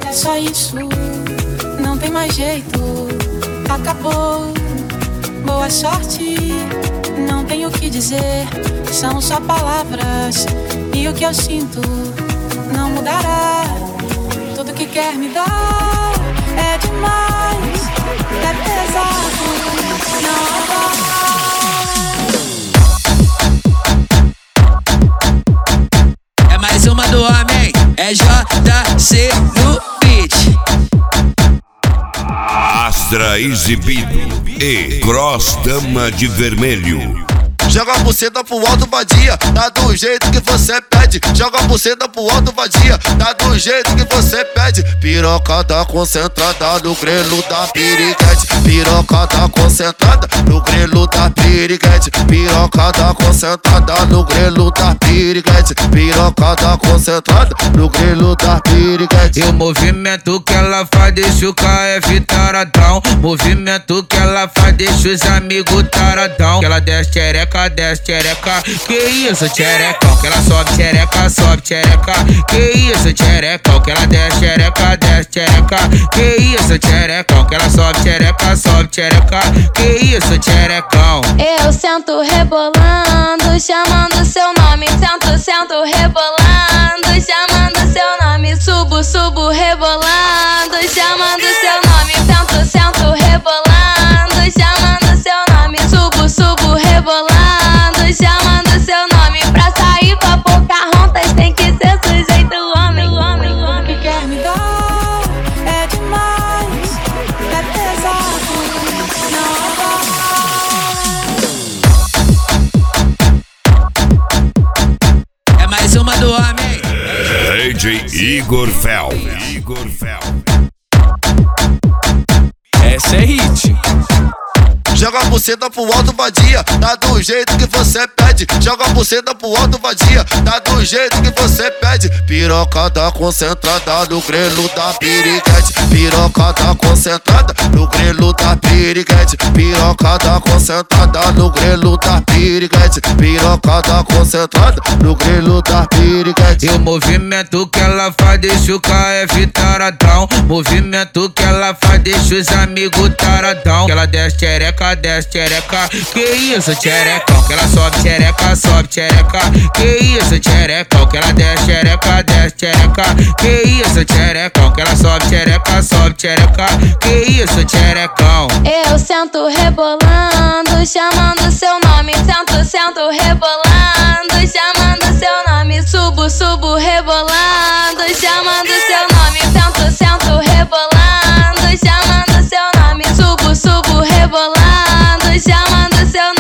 É só isso, não tem mais jeito. Acabou, boa sorte. Não tenho o que dizer, são só palavras. E o que eu sinto não mudará. Tudo que quer me dar é demais, é pesado, não dá. É mais uma do homem, é JC no beat. Astra exibido e Cross Dama de Vermelho. Joga a buceta pro alto, vadia, tá do jeito que você pede. Joga a buceta pro alto, vadia, tá do jeito que você pede. Piroca tá concentrada no grelo da piriguete. Piroca tá concentrada no grelo da piriguete. Piroca tá concentrada no grelo da piriguete. Piroca tá concentrada no grelo da piriguete. E o movimento que ela faz deixa o KF taradão. Movimento que ela faz deixa os amigos taradão. Que ela desce tchereca, desce tchereca. Que isso, tcherecão? Que ela sobe tchereca, sobe tchereca. Que isso, tcherecão? Que ela desce tchereca, desce tchereca. Que isso, tcherecão? Que ela sobe tchereca, sobe tchereca. Que isso, tcherecão? Eu sento rebolando, chamando seu nome. Sento, sento rebolando, chamando seu nome. Subo, subo rebolando, chamando seu nome. Sento, sento rebolando, chamando seu nome. Subo, subo rebolando, chamando seu nome. Pra sair com a Pocahontas tem que ser sujeito homem. O que quer me dar é demais, é pesado, não dá. É mais uma do homem. DJ Igor Fel. Essa é hit. Joga a buceta pro alto, vadia, tá do jeito que você pede. Joga a buceta pro alto, vadia, tá do jeito que você pede. Piroca tá concentrada no grelo da piriguete. Piroca tá concentrada no grelo da piriguete. Piroca tá concentrada no grelo da piriguete. Piroca tá concentrada no grelo da piriguete. E o movimento que ela faz deixa o KF taradão. Movimento que ela faz deixa os amigos taradão. Que ela desce tchereca, desce tchereca. Que isso, tcherecão? Que ela sobe tchereca, sobe tchereca. Que isso, tcherecão? Que ela desce tchereca, desce tchereca. Que isso, tcherecão? Que ela sobe tchereca, sobe tchereca. Que isso, tcherecão? Eu sento rebolando, chamando seu nome. Sento, sento rebolando, chamando seu nome. Subo, subo rebolando, chamando seu nome. Sento, sento rebolando, chamando seu nome. Subo, subo rebolando, chamando seu nome.